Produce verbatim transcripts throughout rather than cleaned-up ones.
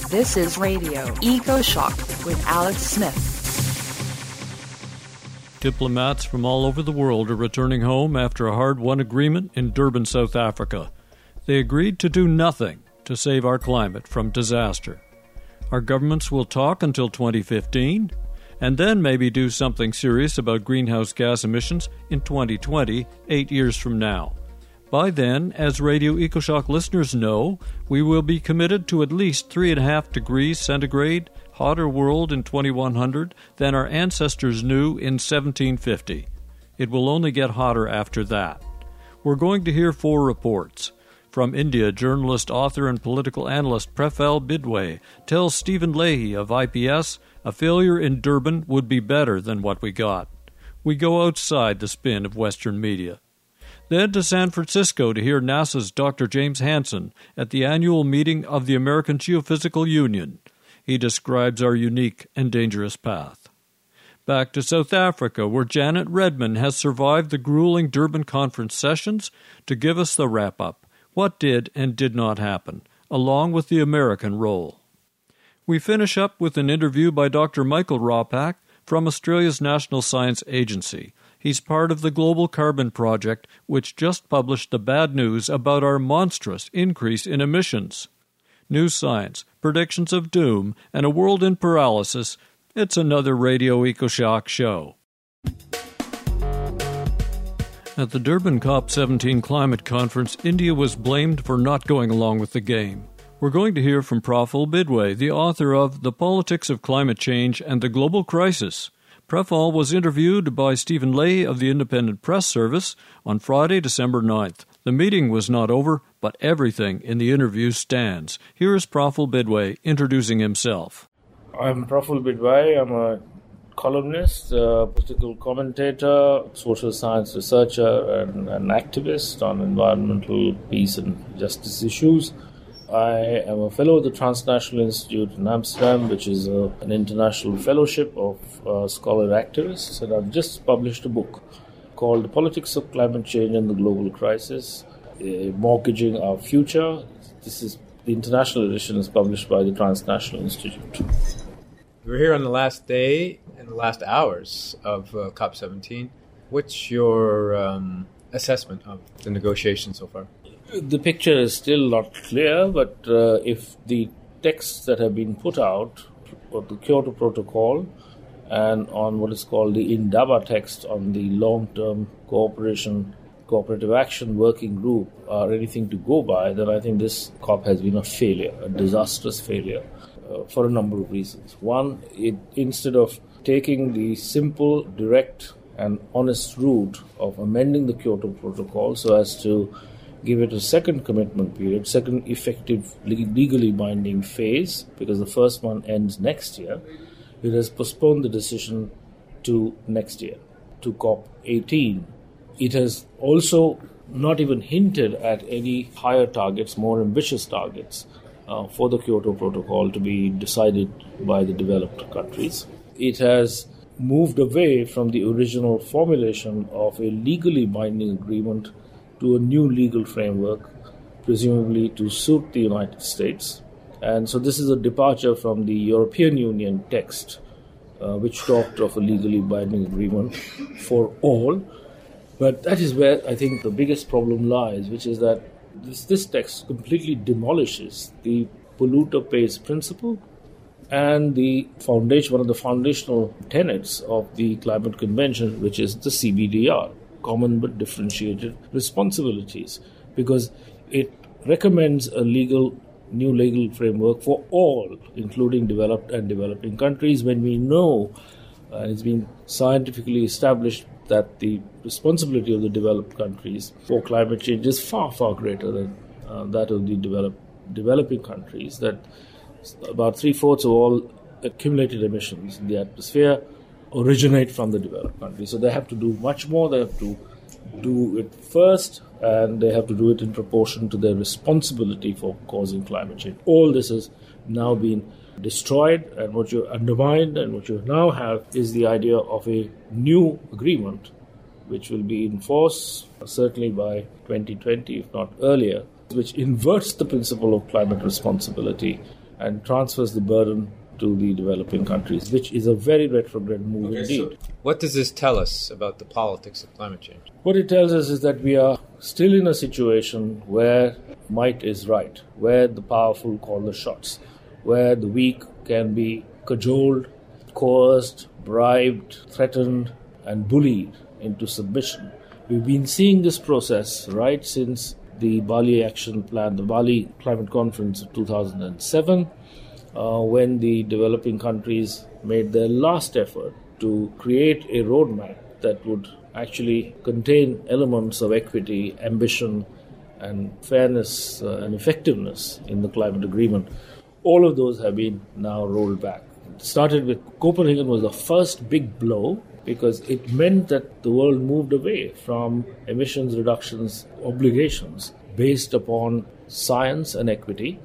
This is Radio EcoShock with Alex Smith. Diplomats from all over the world are returning home after a hard-won agreement in Durban, South Africa. They agreed to do nothing to save our climate from disaster. Our governments will talk until twenty fifteen, and then maybe do something serious about greenhouse gas emissions in twenty twenty, eight years from now. By then, as Radio EcoShock listeners know, we will be committed to at least three and a half degrees centigrade hotter world in twenty-one hundred than our ancestors knew in seventeen fifty. It will only get hotter after that. We're going to hear four reports. From India, journalist, author, and political analyst Praful Bidwai tells Stephen Leahy of I P S a failure in Durban would be better than what we got. We go outside the spin of Western media. Then to San Francisco to hear NASA's Doctor James Hansen at the annual meeting of the American Geophysical Union. He describes our unique and dangerous path. Back to South Africa, where Janet Redman has survived the grueling Durban conference sessions to give us the wrap-up, what did and did not happen, along with the American role. We finish up with an interview by Doctor Michael Ropak from Australia's National Science Agency. He's part of the Global Carbon Project, which just published the bad news about our monstrous increase in emissions. New science, predictions of doom, and a world in paralysis. It's another Radio EcoShock show. At the Durban COP seventeen climate conference, India was blamed for not going along with the game. We're going to hear from Praful Bidwai, the author of The Politics of Climate Change and the Global Crisis. Praful was interviewed by Stephen Leahy of the Independent Press Service on Friday, December ninth. The meeting was not over, but everything in the interview stands. Here is Praful Bidwai introducing himself. I'm Praful Bidwai. I'm a columnist, a political commentator, social science researcher, and an activist on environmental, peace, and justice issues. I am a fellow of the Transnational Institute in Amsterdam, which is a, an international fellowship of uh, scholar activists, and I've just published a book called The Politics of Climate Change and the Global Crisis, uh, Mortgaging Our Future. This is the international edition is published by the Transnational Institute. We're here on the last day and the last hours of uh, COP seventeen. What's your um, assessment of the negotiations so far? The picture is still not clear, but uh, if the texts that have been put out of the Kyoto Protocol and on what is called the Indaba text on the long-term cooperation, cooperative action working group are anything to go by, then I think this COP has been a failure, a disastrous failure, uh, for a number of reasons. One, it, instead of taking the simple, direct, and honest route of amending the Kyoto Protocol so as to give it a second commitment period, second effective legally binding phase, because the first one ends next year, it has postponed the decision to next year, to COP eighteen. It has also not even hinted at any higher targets, more ambitious targets uh, for the Kyoto Protocol to be decided by the developed countries. It has moved away from the original formulation of a legally binding agreement to a new legal framework, presumably to suit the United States. And so this is a departure from the European Union text, uh, which talked of a legally binding agreement for all. But that is where I think the biggest problem lies, which is that this, this text completely demolishes the polluter pays principle and the foundation, one of the foundational tenets of the Climate Convention, which is the C B D R. Common but differentiated responsibilities, because it recommends a legal, new legal framework for all, including developed and developing countries, when we know, and uh, it's been scientifically established, that the responsibility of the developed countries for climate change is far, far greater than uh, that of the developed, developing countries, that about three-fourths of all accumulated emissions in the atmosphere originate from the developed countries. So they have to do much more. They have to do it first, and they have to do it in proportion to their responsibility for causing climate change. All this has now been destroyed, and what you undermined and what you now have is the idea of a new agreement which will be in force certainly by twenty twenty, if not earlier, which inverts the principle of climate responsibility and transfers the burden to the developing countries, which is a very retrograde move Okay, indeed. so what does this tell us about the politics of climate change? What it tells us is that we are still in a situation where might is right, where the powerful call the shots, where the weak can be cajoled, coerced, bribed, threatened, and bullied into submission. We've been seeing this process right since the Bali Action Plan, the Bali Climate Conference of two thousand seven, uh, when the developing countries made their last effort to create a roadmap that would actually contain elements of equity, ambition, and fairness uh, and effectiveness in the climate agreement. All of those have been now rolled back. It started with Copenhagen was the first big blow because it meant that the world moved away from emissions reductions obligations based upon science and equity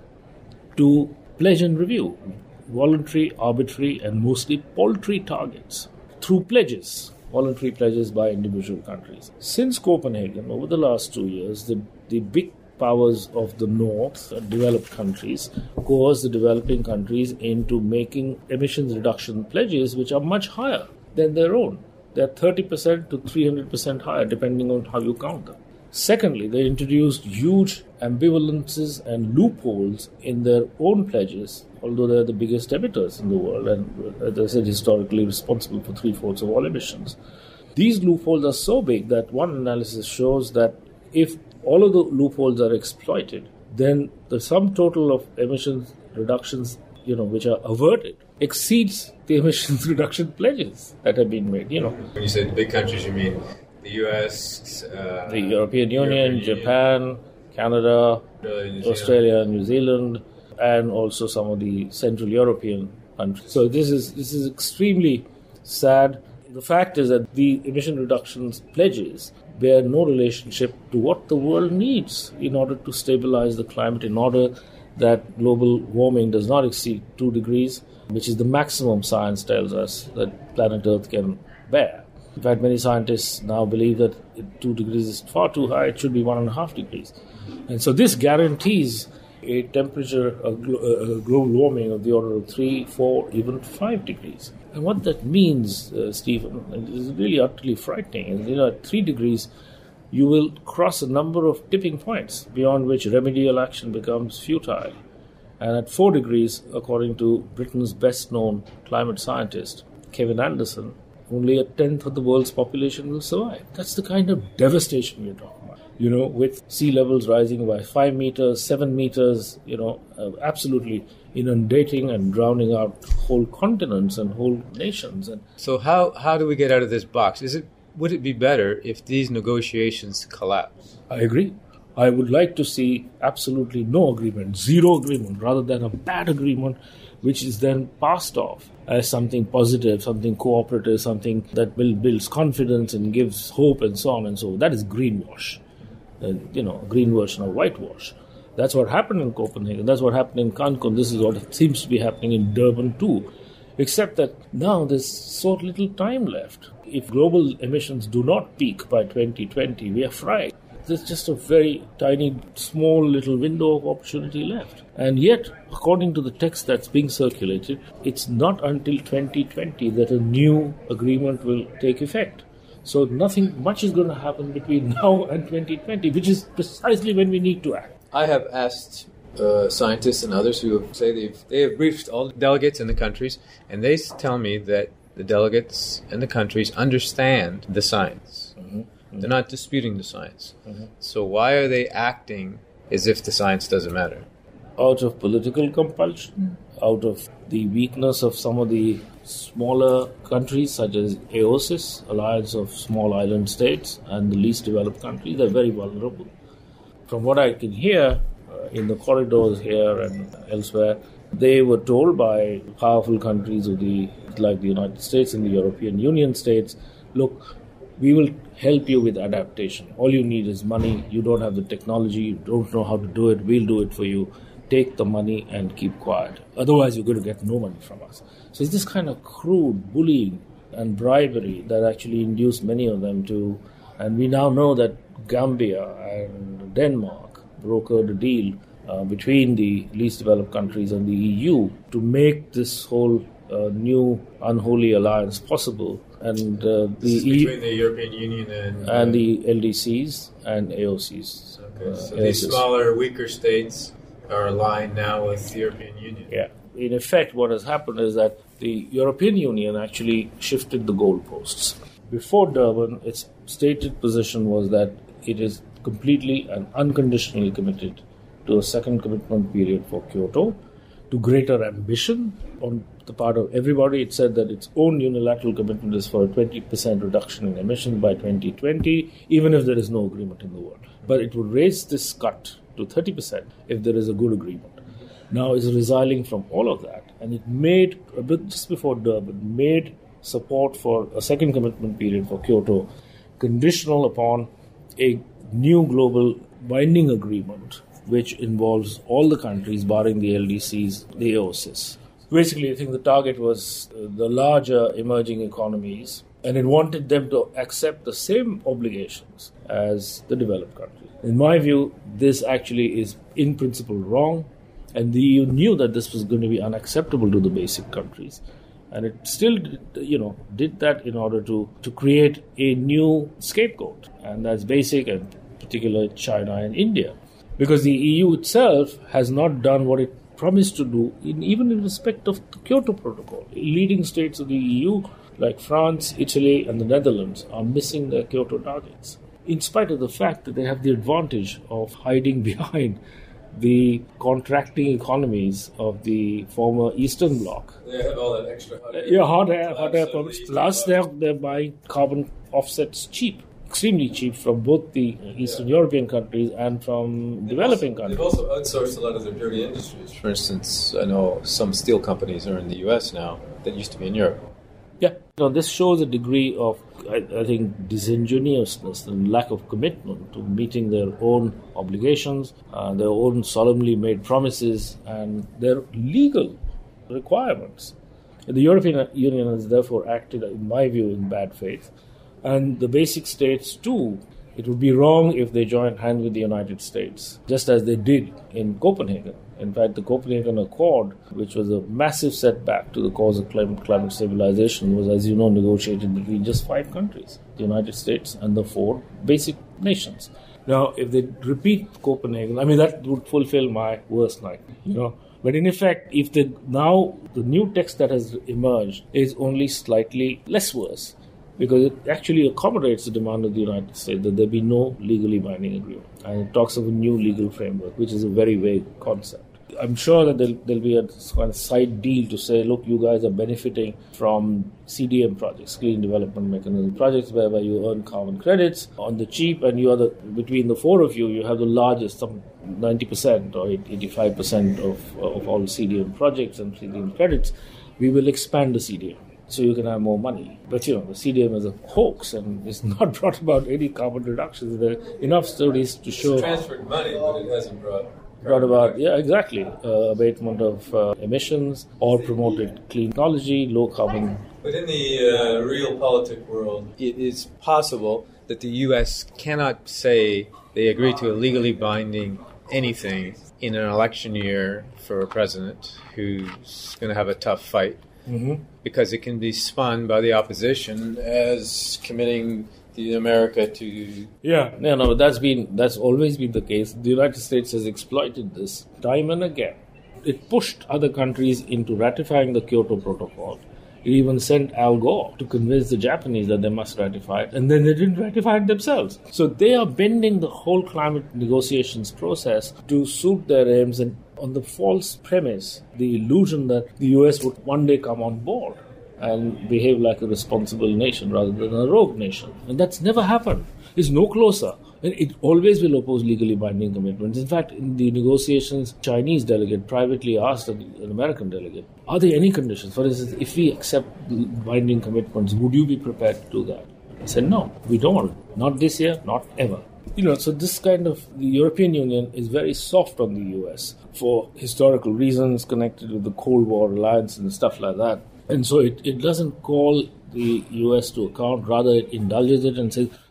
to pledge and review, voluntary, arbitrary, and mostly paltry targets through pledges, voluntary pledges by individual countries. Since Copenhagen, over the last two years, the, the big powers of the North, uh, developed countries, coerce the developing countries into making emissions reduction pledges which are much higher than their own. They're thirty percent to three hundred percent higher, depending on how you count them. Secondly, they introduced huge ambivalences and loopholes in their own pledges, although they're the biggest emitters in the world and, as I said, historically responsible for three-fourths of all emissions. These loopholes are so big that one analysis shows that if all of the loopholes are exploited, then the sum total of emissions reductions, you know, which are averted, exceeds the emissions reduction pledges that have been made. You know, When you say the big countries, you mean the U S, uh, the European Union, European Japan, Union, Canada, Australia, New Zealand. Australia, New Zealand, and also some of the Central European countries. So this is this is extremely sad. The fact is that the emission reductions pledges bear no relationship to what the world needs in order to stabilize the climate, in order that global warming does not exceed two degrees, which is the maximum science tells us that planet Earth can bear. In fact, many scientists now believe that two degrees is far too high, it should be one and a half degrees. And so this guarantees a temperature, a, glo- a global warming of the order of three, four, even five degrees. And what that means, uh, Stephen, is really utterly frightening. And, you know, at three degrees, you will cross a number of tipping points beyond which remedial action becomes futile. And at four degrees, according to Britain's best-known climate scientist, Kevin Anderson, only a tenth of the world's population will survive. That's the kind of devastation we're talking about. You know, with sea levels rising by five meters, seven meters, you know, uh, absolutely inundating and drowning out whole continents and whole nations. And So how how do we get out of this box? Is it would it be better if these negotiations collapse? I agree. I would like to see absolutely no agreement, zero agreement, rather than a bad agreement, which is then passed off as something positive, something cooperative, something that will builds confidence and gives hope and so on and so on. That is greenwash. Uh, you know, a green version of whitewash. That's what happened in Copenhagen. That's what happened in Cancun. This is what seems to be happening in Durban too. Except that now there's so little time left. If global emissions do not peak by twenty twenty, we are fried. There's just a very tiny, small little window of opportunity left. And yet, according to the text that's being circulated, it's not until twenty twenty that a new agreement will take effect. So nothing much is going to happen between now and twenty twenty, which is precisely when we need to act. I have asked uh, scientists and others who have, say they've they have briefed all the delegates in the countries, and they s- tell me that the delegates and the countries understand the science. Mm-hmm. Mm-hmm. They're not disputing the science. Mm-hmm. So why are they acting as if the science doesn't matter? Out of political compulsion, out of the weakness of some of the smaller countries such as AOSIS, Alliance of Small Island States, and the least developed countries, they're very vulnerable. From what I can hear uh, in the corridors here and elsewhere, they were told by powerful countries of the, like the United States and the European Union states, look, we will help you with adaptation. All you need is money. You don't have the technology. You don't know how to do it. We'll do it for you. Take the money and keep quiet. Otherwise, you're going to get no money from us. So it's this kind of crude bullying and bribery that actually induced many of them to... And we now know that Gambia and Denmark brokered a deal uh, between the least developed countries and the E U to make this whole uh, new unholy alliance possible. And uh, the This is E- between the European Union and, and uh, the L D Cs and A O Cs. Okay, uh, so A O these Cs. smaller, weaker states are aligned now with the European Union. Yeah. In effect, what has happened is that the European Union actually shifted the goalposts. Before Durban, its stated position was that it is completely and unconditionally committed to a second commitment period for Kyoto, to greater ambition on the part of everybody. It said that its own unilateral commitment is for a twenty percent reduction in emissions by twenty twenty, even if there is no agreement in the world. But it would raise this cut to thirty percent if there is a good agreement. Now it's resigning from all of that, and it made, a bit just before Durban, made support for a second commitment period for Kyoto conditional upon a new global binding agreement which involves all the countries barring the L D Cs, the A O Cs. Basically, I think the target was uh, the larger emerging economies, and it wanted them to accept the same obligations as the developed countries. In my view, this actually is in principle wrong, and the E U knew that this was going to be unacceptable to the basic countries. And it still, you know, did that in order to, to create a new scapegoat. And that's basic, and particularly China and India. Because the E U itself has not done what it promised to do, in, even in respect of the Kyoto Protocol. Leading states of the E U, like France, Italy, and the Netherlands, are missing their Kyoto targets, in spite of the fact that they have the advantage of hiding behind the contracting economies of the former Eastern Bloc. They have all that extra hot air. Yeah, hot air, hot air So permits. the Plus, Eastern they're, Bloc- they're buying carbon offsets cheap, extremely cheap, from both the Eastern European countries and from developing They've countries. also outsourced a lot of their dirty industries. For instance, I know some steel companies are in the U S now that used to be in Europe. Yeah, so this shows a degree of, I, I think, disingenuousness and lack of commitment to meeting their own obligations, uh, their own solemnly made promises, and their legal requirements. The European Union has therefore acted, in my view, in bad faith. And the basic states, too. It would be wrong if they joined hands with the United States, just as they did in Copenhagen. In fact, the Copenhagen Accord, which was a massive setback to the cause of climate, climate stabilization, was, as you know, negotiated between just five countries, the United States and the four basic nations. Now, if they repeat Copenhagen, I mean, that would fulfill my worst nightmare, you know. But in effect, if the now the new text that has emerged is only slightly less worse, because it actually accommodates the demand of the United States that there be no legally binding agreement. And it talks of a new legal framework, which is a very vague concept. I'm sure that there'll, there'll be a kind of side deal to say, look, you guys are benefiting from C D M projects, Clean Development Mechanism projects, whereby you earn carbon credits on the cheap, and you are the, between the four of you, you have the largest, some ninety percent or eighty-five percent of, of all C D M projects and C D M credits. We will expand the C D M, so you can have more money. But, you know, the C D M is a hoax, and it's not brought about any carbon reductions. There are enough studies to show... It's transferred money, but it hasn't brought... brought about, yeah, exactly, uh, abatement of uh, emissions, or promoted clean technology, low carbon. But in the uh, real politic world, it is possible that the U S cannot say they agree to a legally binding anything in an election year for a president who's going to have a tough fight, Mm-hmm. because it can be spun by the opposition as committing the America to... Yeah, no, no, that's been that's always been the case. The United States has exploited this time and again. It pushed other countries into ratifying the Kyoto Protocol. It even sent Al Gore to convince the Japanese that they must ratify it, and then they didn't ratify it themselves. So they are bending the whole climate negotiations process to suit their aims, and on the false premise, the illusion that the U S would one day come on board and behave like a responsible nation rather than a rogue nation. And that's never happened. It's no closer. And it always will oppose legally binding commitments. In fact, in the negotiations, Chinese delegate privately asked an American delegate, are there any conditions? For instance, if we accept binding commitments, would you be prepared to do that? I said, no, we don't want it. Not this year, not ever. You know, so this kind of, the European Union is very soft on the U S for historical reasons connected with the Cold War alliance and stuff like that. And so it, it doesn't call the U S to account, rather it indulges it and says,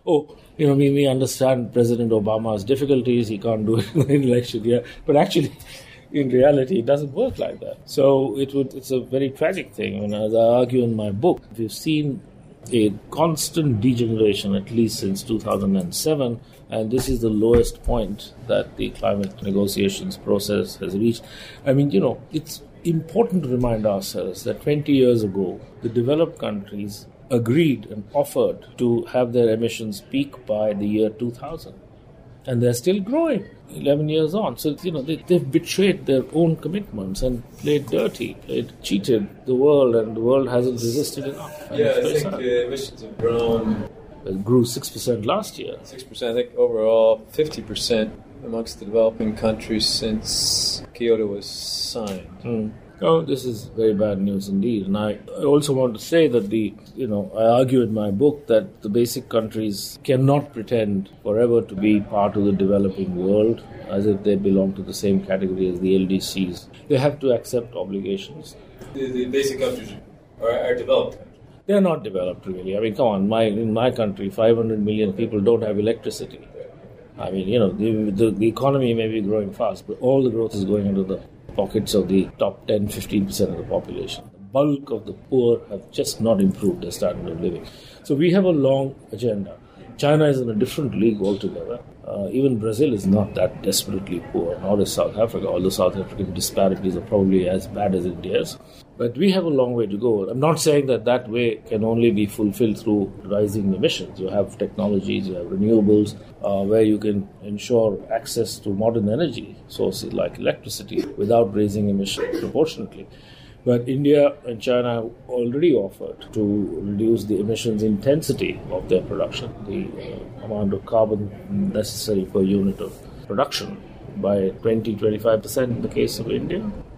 oh, you know, we, we understand President Obama's difficulties, he can't do it in the election year. But actually, in reality, it doesn't work like that. So it would, it's a very tragic thing. I mean, as I argue in my book, we've seen a constant degeneration, at least since two thousand seven, and this is the lowest point that the climate negotiations process has reached. I mean, you know, it's important to remind ourselves that twenty years ago, the developed countries agreed and offered to have their emissions peak by the year two thousand. And they're still growing eleven years on. So, you know, they, they've betrayed their own commitments and played dirty, played, cheated the world, and the world hasn't resisted enough. And yeah, I think uh, emissions have grown. It grew six percent last year. six percent, I think overall fifty percent amongst the developing countries since Kyoto was signed. Mm. Oh, this is very bad news indeed. And I, I also want to say that the, you know, I argue in my book that the basic countries cannot pretend forever to be part of the developing world as if they belong to the same category as the L D Cs. They have to accept obligations. The, the basic countries are, are developed countries. They're not developed really. I mean, come on, my in my country, five hundred million people don't have electricity. I mean, you know, the, the, the economy may be growing fast, but all the growth is going into the pockets of the top ten to fifteen percent of the population. The bulk of the poor have just not improved their standard of living. So we have a long agenda. China is in a different league altogether. Uh, even Brazil is not that desperately poor, nor is South Africa, although South African disparities are probably as bad as India's. But we have a long way to go. I'm not saying that that way can only be fulfilled through rising emissions. You have technologies, you have renewables, uh, where you can ensure access to modern energy sources like electricity without raising emissions proportionately. But India and China have already offered to reduce the emissions intensity of their production, the uh, amount of carbon necessary per unit of production, by twenty to twenty-five percent in the case of India,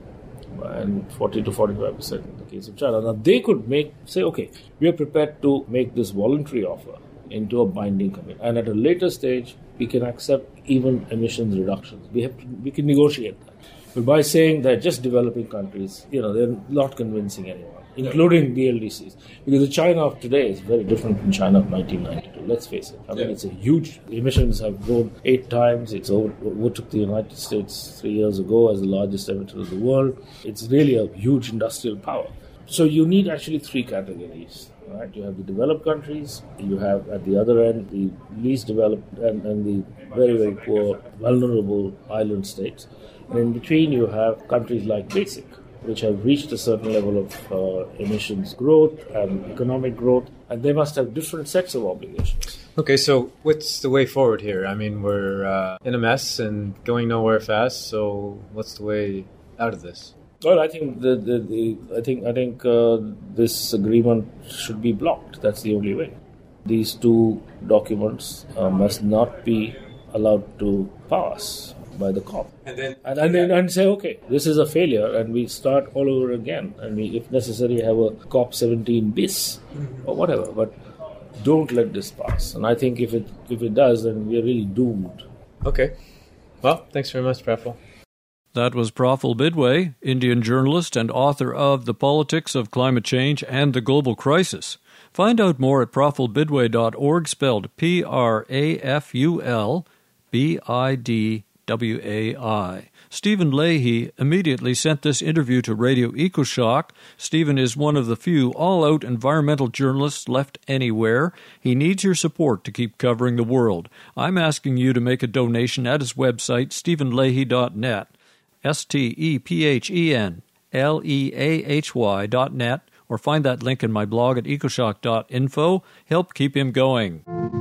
and forty to forty-five percent in the case of China. Now, they could make, say, okay, we are prepared to make this voluntary offer into a binding commitment. And at a later stage, we can accept even emissions reductions. We have to, we can negotiate that. But by saying that just developing countries, you know, they're not convincing anyone, including the L D Cs. Because the China of today is very different from China of nineteen ninety-two, let's face it. I mean, yeah. It's a huge, emissions have grown eight times. It's over, overtook the United States three years ago as the largest emitter of the world. It's really a huge industrial power. So you need actually three categories. Right? You have the developed countries, you have at the other end the least developed and, and the very, very poor, vulnerable island states. And in between you have countries like BASIC, which have reached a certain level of uh, emissions growth and economic growth, and they must have different sets of obligations. Okay, so what's the way forward here? I mean, we're uh, in a mess and going nowhere fast, so what's the way out of this? Well, I think the, the, the I think I think uh, this agreement should be blocked. That's the only way. These two documents uh, must not be allowed to pass by the COP. And then and, and, then, and say, okay, this is a failure, and we start all over again, and we, if necessary, have a COP seventeen bis mm-hmm. or whatever. But don't let this pass. And I think if it if it does, then we are really doomed. Okay. Well, thanks very much, Praful. That was Praful Bidwai, Indian journalist and author of The Politics of Climate Change and the Global Crisis. Find out more at praful bidwai dot org, spelled P R A F U L B I D W A I. Stephen Leahy immediately sent this interview to Radio EcoShock. Stephen is one of the few all-out environmental journalists left anywhere. He needs your support to keep covering the world. I'm asking you to make a donation at his website, stephen leahy dot net. S T E P H E N L E A H Y dot net, or find that link in my blog at ecoshock dot info. Help keep him going.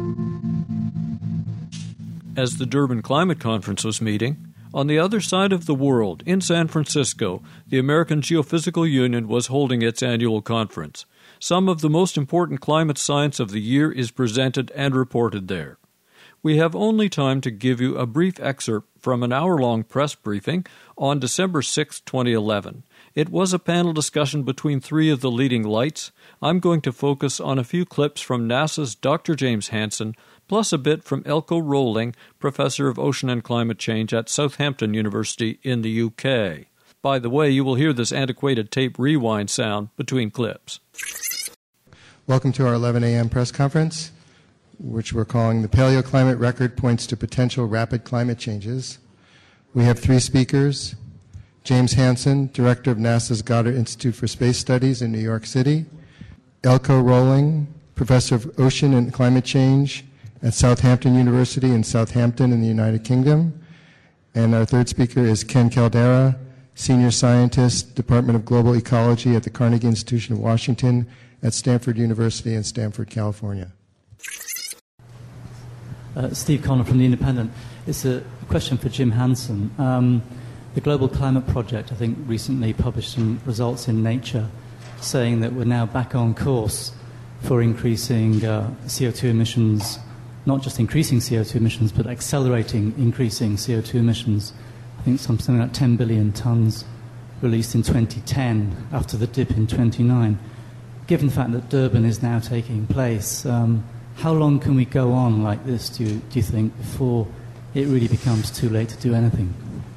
As the Durban Climate Conference was meeting, on the other side of the world, in San Francisco, the American Geophysical Union was holding its annual conference. Some of the most important climate science of the year is presented and reported there. We have only time to give you a brief excerpt from an hour-long press briefing on December sixth, twenty eleven. It was a panel discussion between three of the leading lights. I'm going to focus on a few clips from NASA's Doctor James Hansen, plus a bit from Elko Rowling, professor of ocean and climate change at Southampton University in the U K. By the way, you will hear this antiquated tape rewind sound between clips. Welcome to our eleven a.m. press conference. which we're calling The Paleoclimate Record Points to Potential Rapid Climate Changes. We have three speakers. James Hansen, Director of NASA's Goddard Institute for Space Studies in New York City. Eelco Rolling, Professor of Ocean and Climate Change at Southampton University in Southampton in the United Kingdom. And our third speaker is Ken Caldera, Senior Scientist, Department of Global Ecology at the Carnegie Institution of Washington at Stanford University in Stanford, California. Uh, Steve Connor from The Independent. It's a question for Jim Hansen. Um, the Global Climate Project, I think, recently published some results in Nature saying that we're now back on course for increasing uh, C O two emissions, not just increasing C O two emissions, but accelerating increasing C O two emissions. I think something like ten billion tons released in twenty ten after the dip in twenty-nine. Given the fact that Durban is now taking place, um, how long can we go on like this, do you, do you think, before it really becomes too late to do anything?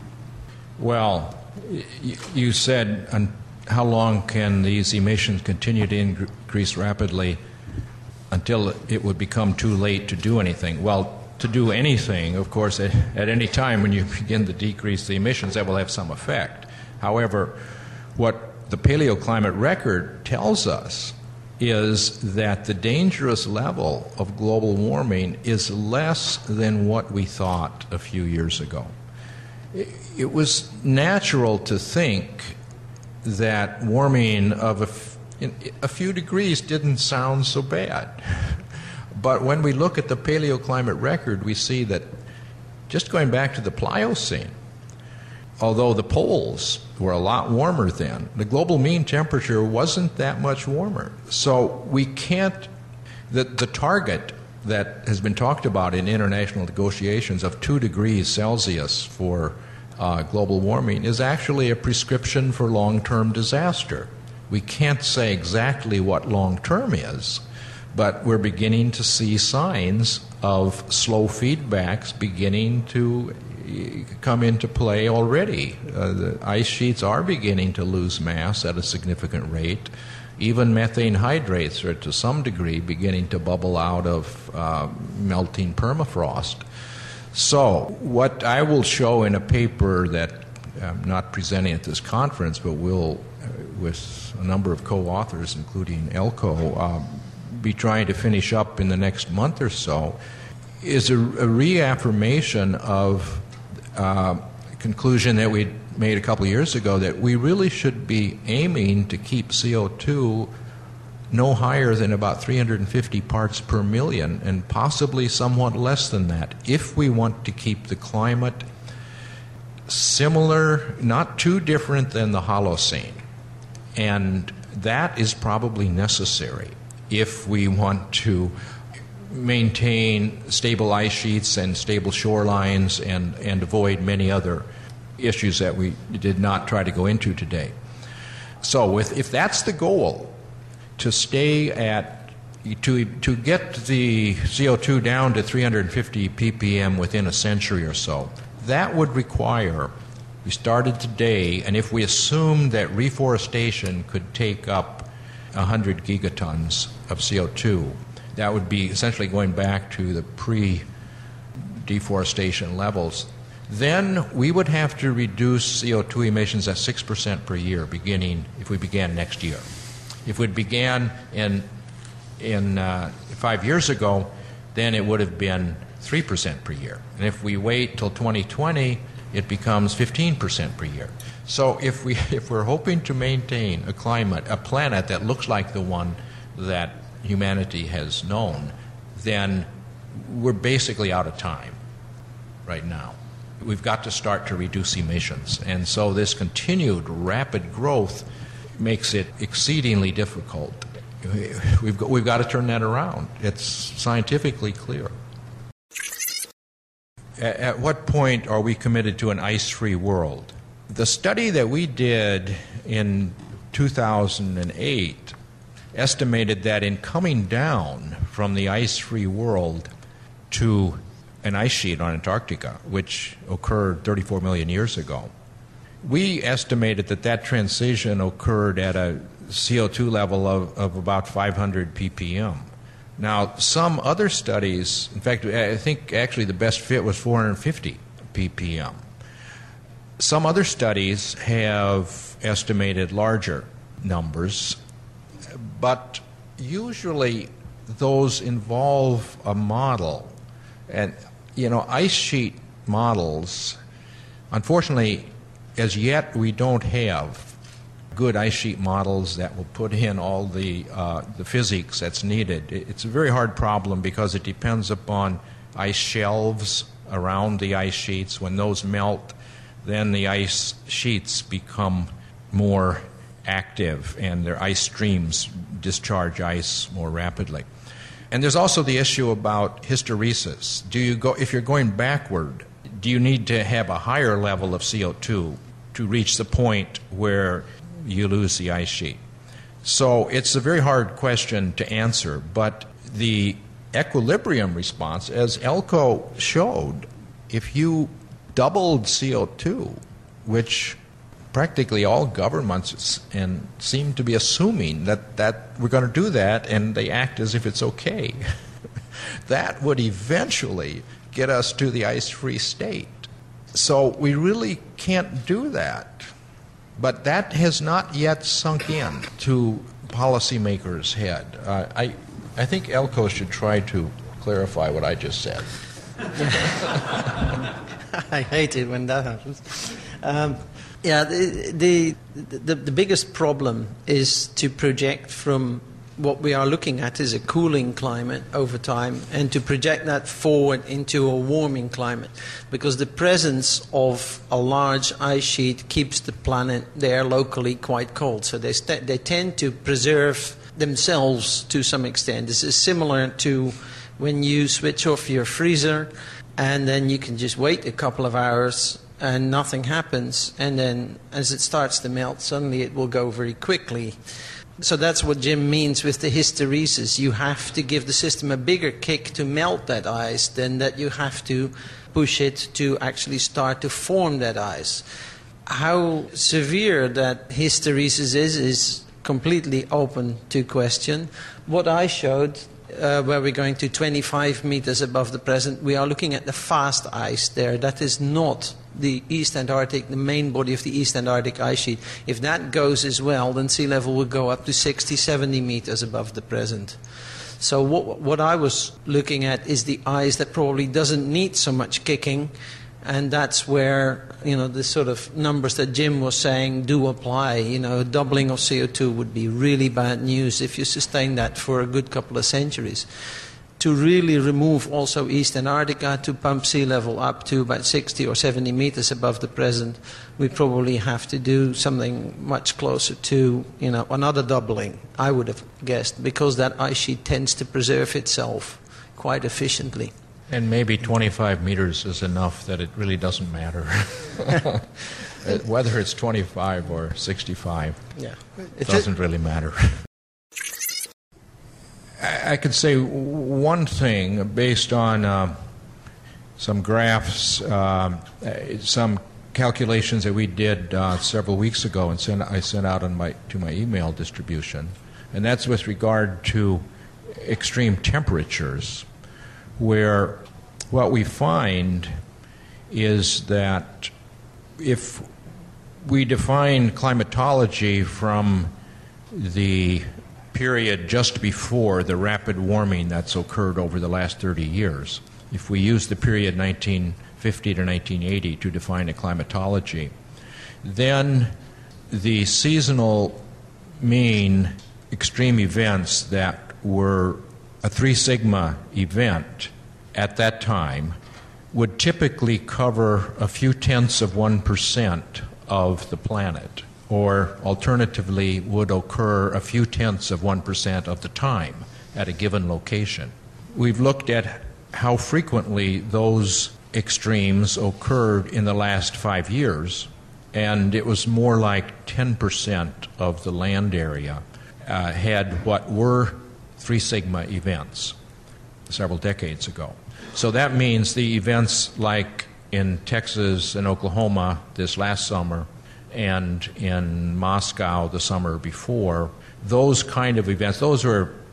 Well, you said um, how long can these emissions continue to increase rapidly until it would become too late to do anything? Well, to do anything, of course, at, at any time when you begin to decrease the emissions, that will have some effect. However, what the paleoclimate record tells us is that the dangerous level of global warming is less than what we thought a few years ago. It, it was natural to think that warming of a, f- a few degrees didn't sound so bad. But when we look at the paleoclimate record, we see that just going back to the Pliocene, although the poles were a lot warmer then, the global mean temperature wasn't that much warmer. So we can't, the, the target that has been talked about in international negotiations of two degrees Celsius for uh, global warming is actually a prescription for long-term disaster. We can't say exactly what long-term is, but we're beginning to see signs of slow feedbacks beginning to come into play already. Uh, the ice sheets are beginning to lose mass at a significant rate. Even methane hydrates are to some degree beginning to bubble out of uh, melting permafrost. So what I will show in a paper that I'm not presenting at this conference, but will, uh, with a number of co-authors, including Eelco, uh, be trying to finish up in the next month or so, is a, a reaffirmation of uh, a conclusion that we made a couple of years ago, that we really should be aiming to keep C O two no higher than about three hundred fifty parts per million, and possibly somewhat less than that, if we want to keep the climate similar, not too different than the Holocene. And that is probably necessary if we want to maintain stable ice sheets and stable shorelines and, and avoid many other issues that we did not try to go into today. So if, if that's the goal, to stay at, to, to get the C O two down to three hundred fifty p p m within a century or so, that would require, we started today, and if we assume that reforestation could take up one hundred gigatons of C O two, that would be essentially going back to the pre-deforestation levels. Then we would have to reduce C O two emissions at six percent per year, beginning, if we began next year. If we began in, in uh, five years ago, then it would have been three percent per year. And if we wait till twenty twenty, it becomes fifteen percent per year. So if, we, if we're hoping to maintain a climate, a planet that looks like the one that humanity has known, then we're basically out of time right now. We've got to start to reduce emissions. And so this continued rapid growth makes it exceedingly difficult. We've got, we've got to turn that around. It's scientifically clear. At, at what point are we committed to an ice-free world? The study that we did in two thousand eight estimated that in coming down from the ice-free world to an ice sheet on Antarctica, which occurred thirty-four million years ago, we estimated that that transition occurred at a C O two level of, of about five hundred p p m. Now, some other studies, in fact, I think actually the best fit was four hundred fifty p p m. Some other studies have estimated larger numbers, but usually those involve a model. And, you know, ice sheet models, unfortunately, as yet we don't have good ice sheet models that will put in all the uh, the physics that's needed. It's a very hard problem because it depends upon ice shelves around the ice sheets. When those melt, then the ice sheets become more active and their ice streams discharge ice more rapidly. And there's also the issue about hysteresis. Do you go, if you're going backward, do you need to have a higher level of C O two to reach the point where you lose the ice sheet? So it's a very hard question to answer, but the equilibrium response, as Elko showed, if you doubled C O two, which practically all governments and seem to be assuming that, that we're going to do that, and they act as if it's okay, that would eventually get us to the ice-free state. So we really can't do that. But that has not yet sunk in to policymakers' head. Uh, I, I think Elko should try to clarify what I just said. I hate it when that happens. Um, yeah, the, the, the, the biggest problem is to project from what we are looking at is a cooling climate over time, and to project that forward into a warming climate, because the presence of a large ice sheet keeps the planet there locally quite cold. So they, st- they tend to preserve themselves to some extent. This is similar to when you switch off your freezer and then you can just wait a couple of hours and nothing happens, and then as it starts to melt, suddenly it will go very quickly. So that's what Jim means with the hysteresis. You have to give the system a bigger kick to melt that ice than that you have to push it to actually start to form that ice. How severe that hysteresis is is completely open to question. What I showed, uh, where we're going to twenty-five meters above the present, we are looking at the fast ice there. That is not the East Antarctic, the main body of the East Antarctic ice sheet. If that goes as well, then sea level will go up to sixty, seventy meters above the present. So what, what I was looking at is the ice that probably doesn't need so much kicking, and that's where, you know, the sort of numbers that Jim was saying do apply. You know, doubling of C O two would be really bad news if you sustain that for a good couple of centuries. To really remove also East Antarctica, to pump sea level up to about sixty or seventy meters above the present, we probably have to do something much closer to, you know, another doubling, I would have guessed, because that ice sheet tends to preserve itself quite efficiently. And maybe twenty-five meters is enough that it really doesn't matter. Whether it's twenty-five or sixty-five, yeah, it doesn't really matter. I could say one thing based on uh, some graphs, uh, some calculations that we did uh, several weeks ago, and sent, I sent out on my, to my email distribution, and that's with regard to extreme temperatures, where what we find is that if we define climatology from the period just before the rapid warming that's occurred over the last thirty years. If we use the period nineteen fifty to nineteen eighty to define a climatology, then the seasonal mean extreme events that were a three sigma event at that time would typically cover a few tenths of one percent of the planet, or alternatively would occur a few tenths of one percent of the time at a given location. We've looked at how frequently those extremes occurred in the last five years, and it was more like ten percent of the land area uh, had what were three sigma events several decades ago. So that means the events like in Texas and Oklahoma this last summer, and in Moscow the summer before, those kind of events, those were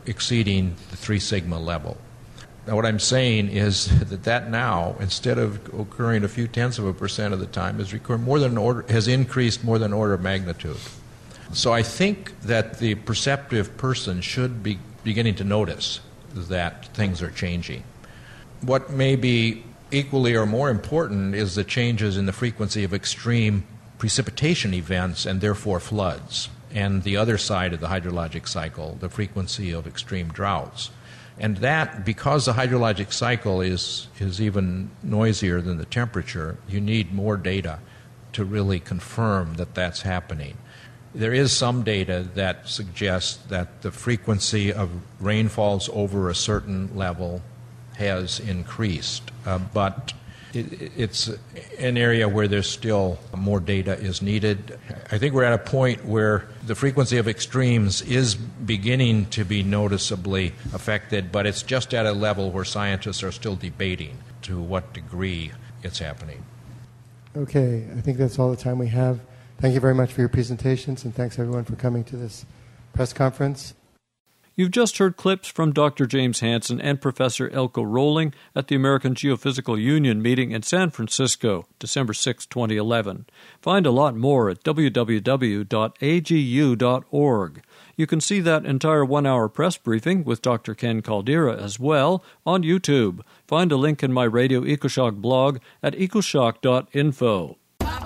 exceeding the three sigma level. Now, what I'm saying is that that now, instead of occurring a few tenths of a percent of the time, is recurring more than an order, has increased more than an order of magnitude. So I think that the perceptive person should be beginning to notice that things are changing. What may be equally or more important is the changes in the frequency of extreme precipitation events and therefore floods, and the other side of the hydrologic cycle, the frequency of extreme droughts. And that, because the hydrologic cycle is, is even noisier than the temperature, you need more data to really confirm that that's happening. There is some data that suggests that the frequency of rainfalls over a certain level has increased, uh, but it, it's an area where there's still more data is needed. I think we're at a point where the frequency of extremes is beginning to be noticeably affected, but it's just at a level where scientists are still debating to what degree it's happening. Okay, I think that's all the time we have. Thank you very much for your presentations, and thanks everyone for coming to this press conference. You've just heard clips from Doctor James Hansen and Professor Elko Rolling at the American Geophysical Union meeting in San Francisco, December sixth, twenty eleven. Find a lot more at w w w dot a g u dot org. You can see that entire one-hour press briefing with Doctor Ken Caldera as well on YouTube. Find a link in my Radio EcoShock blog at ecoshock dot info.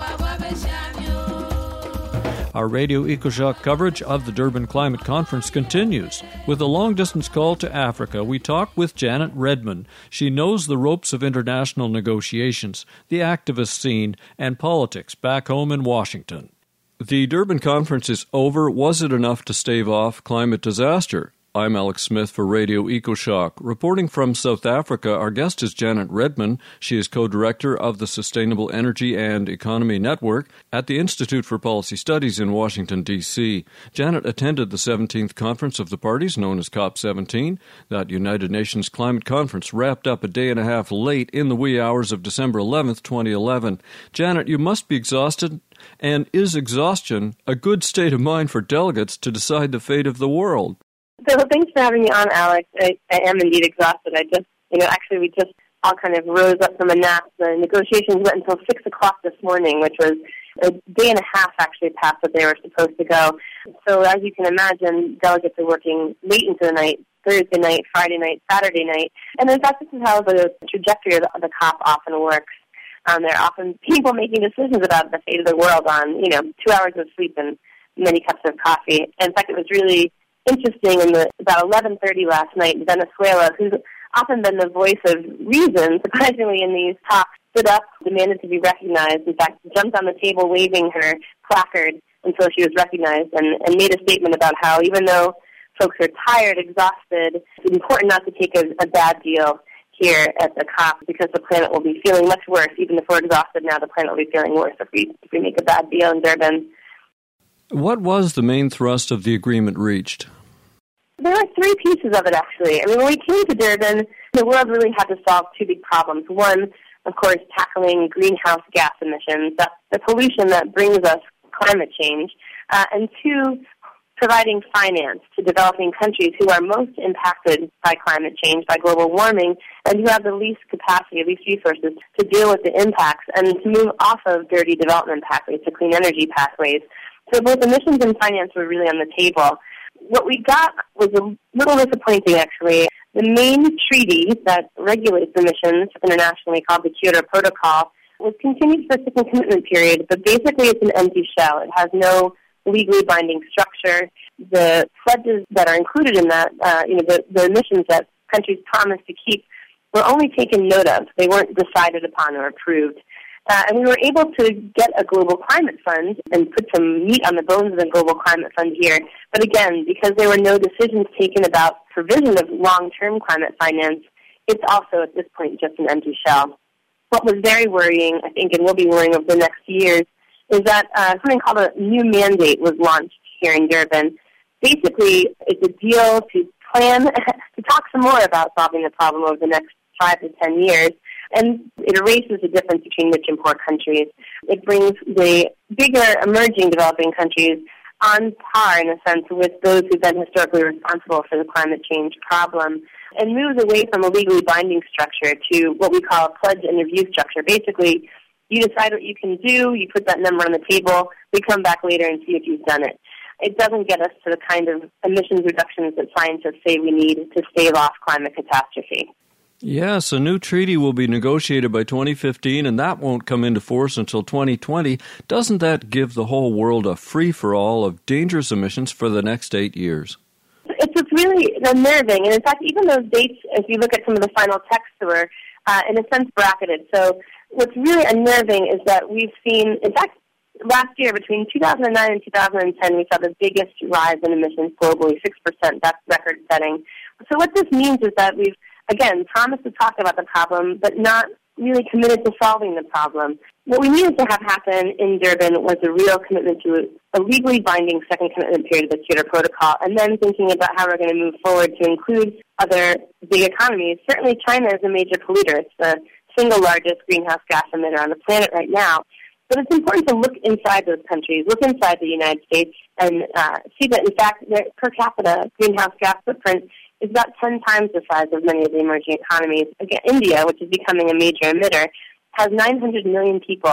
Our Radio EcoShock coverage of the Durban Climate Conference continues. With a long-distance call to Africa, we talk with Janet Redman. She knows the ropes of international negotiations, the activist scene, and politics back home in Washington. The Durban Conference is over. Was it enough to stave off climate disaster? I'm Alex Smith for Radio EcoShock. Reporting from South Africa, our guest is Janet Redman. She is co-director of the Sustainable Energy and Economy Network at the Institute for Policy Studies in Washington, D C Janet attended the seventeenth Conference of the Parties, known as COP seventeen. That United Nations Climate Conference wrapped up a day and a half late in the wee hours of December eleventh, twenty eleven. Janet, you must be exhausted. And is exhaustion a good state of mind for delegates to decide the fate of the world? So thanks for having me on, Alex. I, I am indeed exhausted. I just, you know, actually we just all kind of rose up from a nap. The negotiations went until six o'clock this morning, which was a day and a half actually past what they were supposed to go. So as you can imagine, delegates are working late into the night, Thursday night, Friday night, Saturday night. And in fact, this is how the trajectory of the, of the COP often works. Um, there are often people making decisions about the fate of the world on, you know, two hours of sleep and many cups of coffee. In fact, it was really interesting in the, about eleven thirty last night, Venezuela, who's often been the voice of reason, surprisingly in these talks, stood up, demanded to be recognized, in fact, jumped on the table waving her placard until she was recognized, and, and made a statement about how even though folks are tired, exhausted, it's important not to take a, a bad deal here at the COP because the planet will be feeling much worse. Even if we're exhausted now, the planet will be feeling worse if we, if we make a bad deal in Durban. What was the main thrust of the agreement reached? There are three pieces of it, actually. I mean, when we came to Durban, the world really had to solve two big problems. One, of course, tackling greenhouse gas emissions, that's the pollution that brings us climate change. Uh, and two, providing finance to developing countries who are most impacted by climate change, by global warming, and who have the least capacity, least resources to deal with the impacts and to move off of dirty development pathways to clean energy pathways. So both emissions and finance were really on the table. What we got was a little disappointing, actually. The main treaty that regulates emissions internationally, called the Kyoto Protocol, was continued for a second commitment period, but basically it's an empty shell. It has no legally binding structure. The pledges that are included in that, uh, you know, the, the emissions that countries promised to keep were only taken note of. They weren't decided upon or approved. Uh, and we were able to get a global climate fund and put some meat on the bones of the global climate fund here. But again, because there were no decisions taken about provision of long-term climate finance, it's also at this point just an empty shell. What was very worrying, I think, and will be worrying over the next years, is that uh, something called a new mandate was launched here in Durban. Basically, it's a deal to plan, to talk some more about solving the problem over the next five to ten years. And it erases the difference between rich and poor countries. It brings the bigger emerging developing countries on par, in a sense, with those who've been historically responsible for the climate change problem, and moves away from a legally binding structure to what we call a pledge and review structure. Basically, you decide what you can do, you put that number on the table, we come back later and see if you've done it. It doesn't get us to the kind of emissions reductions that scientists say we need to stave off climate catastrophe. Yes, a new treaty will be negotiated by twenty fifteen, and that won't come into force until twenty twenty. Doesn't that give the whole world a free-for-all of dangerous emissions for the next eight years? It's, it's really unnerving, and in fact, even those dates, if you look at some of the final texts, were, uh, in a sense, bracketed. So what's really unnerving is that we've seen, in fact, last year, between two thousand nine and two thousand ten, we saw the biggest rise in emissions globally, six percent. That's record-setting. So what this means is that we've, again, promised to talk about the problem, but not really committed to solving the problem. What we needed to have happen in Durban was a real commitment to a legally binding second commitment period of the Kyoto Protocol, and then thinking about how we're going to move forward to include other big economies. Certainly China is a major polluter. It's the single largest greenhouse gas emitter on the planet right now. But it's important to look inside those countries, look inside the United States, and uh, see that, in fact, their per capita greenhouse gas footprint is about ten times the size of many of the emerging economies. Again, India, which is becoming a major emitter, has nine hundred million people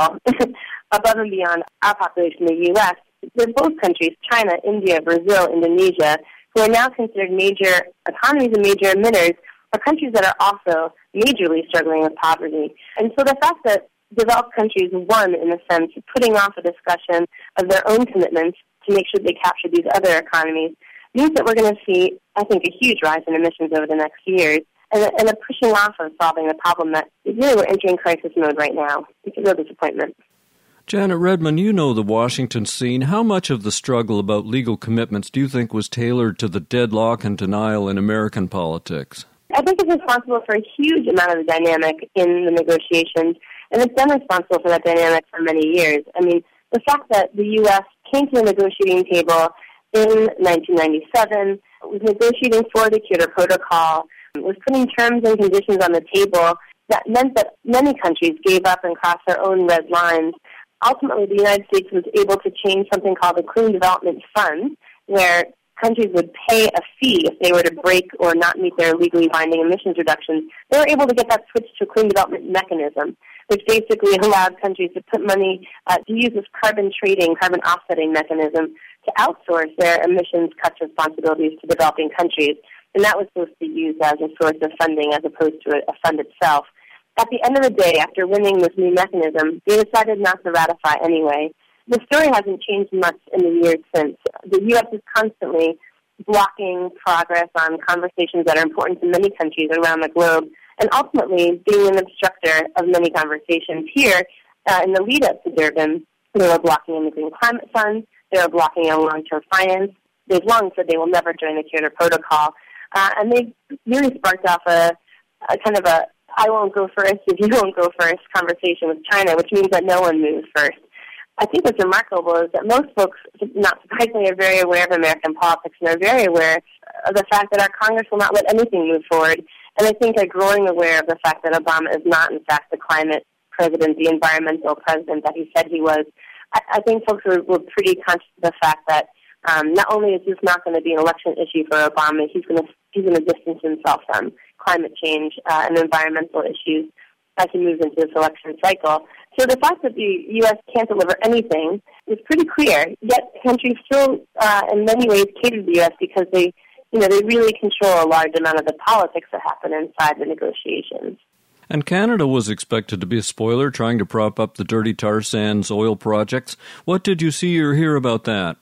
above and beyond our population in the U S. They're both countries, China, India, Brazil, Indonesia, who are now considered major economies and major emitters, are countries that are also majorly struggling with poverty. And so the fact that developed countries won, in a sense, putting off a discussion of their own commitments to make sure they capture these other economies, means that we're going to see, I think, a huge rise in emissions over the next years, and a, and a pushing off of solving the problem that really we're entering crisis mode right now. It's a real disappointment. Janet Redman, you know the Washington scene. How much of the struggle about legal commitments do you think was tailored to the deadlock and denial in American politics? I think it's responsible for a huge amount of the dynamic in the negotiations, and it's been responsible for that dynamic for many years. I mean, the fact that the U S came to the negotiating table in nineteen ninety-seven, was negotiating for the Kyoto Protocol, was putting terms and conditions on the table that meant that many countries gave up and crossed their own red lines. Ultimately, the United States was able to change something called the Clean Development Fund, where countries would pay a fee if they were to break or not meet their legally binding emissions reductions. They were able to get that switched to a clean development mechanism, which basically allowed countries to put money, uh, to use this carbon trading, carbon offsetting mechanism to outsource their emissions cuts responsibilities to developing countries. And that was supposed to be used as a source of funding as opposed to a, a fund itself. At the end of the day, after winning this new mechanism, they decided not to ratify anyway. The story hasn't changed much in the years since. The U S is constantly blocking progress on conversations that are important to many countries around the globe, and ultimately being an obstructor of many conversations. Here, uh, in the lead-up to Durban, they were blocking in the Green Climate Fund, they were blocking on long-term finance. They've long said they will never join the Kyoto Protocol, uh, and they've really sparked off a, a kind of a I won't go first if you won't go first conversation with China, which means that no one moves first. I think what's remarkable is that most folks, not surprisingly, are very aware of American politics and are very aware of the fact that our Congress will not let anything move forward. And I think are growing aware of the fact that Obama is not, in fact, the climate president, the environmental president that he said he was. I, I think folks were, were pretty conscious of the fact that um, not only is this not going to be an election issue for Obama, he's going to he's going to distance himself from climate change uh, and environmental issues as he moves into this election cycle. So the fact that the U S can't deliver anything is pretty clear, yet countries still, uh, in many ways, cater to the U S because they, you know, they really control a large amount of the politics that happen inside the negotiations. And Canada was expected to be a spoiler, trying to prop up the dirty tar sands oil projects. What did you see or hear about that?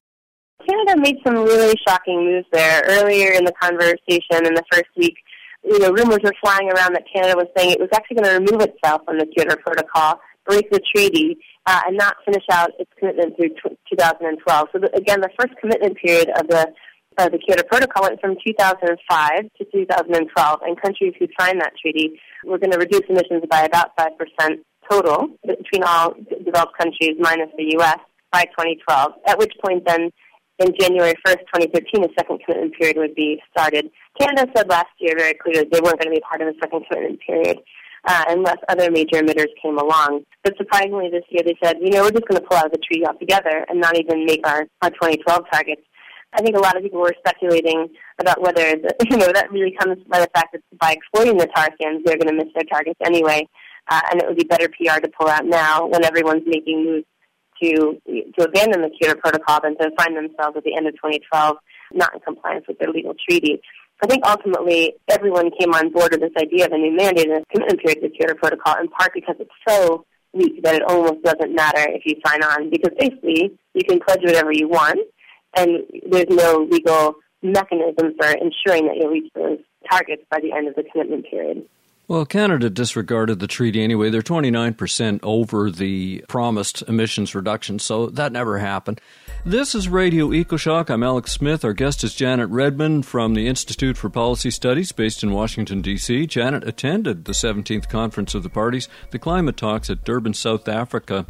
Canada made some really shocking moves there. Earlier in the conversation in the first week, you know, rumors were flying around that Canada was saying it was actually going to remove itself from the Kyoto Protocol, break the treaty, uh, and not finish out its commitment through t- two thousand twelve. So, the, again, the first commitment period of the uh, the Kyoto Protocol went from two thousand five to two thousand twelve, and countries who signed that treaty were going to reduce emissions by about five percent total between all developed countries minus the U S by twenty twelve, at which point then in January first, twenty thirteen, the second commitment period would be started. Canada said last year very clearly they weren't going to be part of the second commitment period. uh, unless other major emitters came along. But surprisingly this year they said, you know, we're just going to pull out of the treaty altogether and not even make our, our twenty twelve targets. I think a lot of people were speculating about whether, the, you know, that really comes by the fact that by exploiting the tar sands, they're going to miss their targets anyway, uh, and it would be better P R to pull out now when everyone's making moves to to abandon the Kyoto Protocol than to find themselves at the end of twenty twelve not in compliance with their legal treaty. I think ultimately everyone came on board with this idea of a new mandate and a commitment period to the Kyoto Protocol in part because it's so weak that it almost doesn't matter if you sign on, because basically you can pledge whatever you want and there's no legal mechanism for ensuring that you'll reach those targets by the end of the commitment period. Well, Canada disregarded the treaty anyway. They're twenty-nine percent over the promised emissions reduction, so that never happened. This is Radio EcoShock. I'm Alex Smith. Our guest is Janet Redman from the Institute for Policy Studies based in Washington, D C Janet attended the seventeenth Conference of the Parties, the climate talks at Durban, South Africa.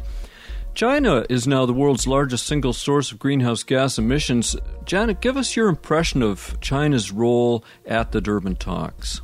China is now the world's largest single source of greenhouse gas emissions. Janet, give us your impression of China's role at the Durban talks.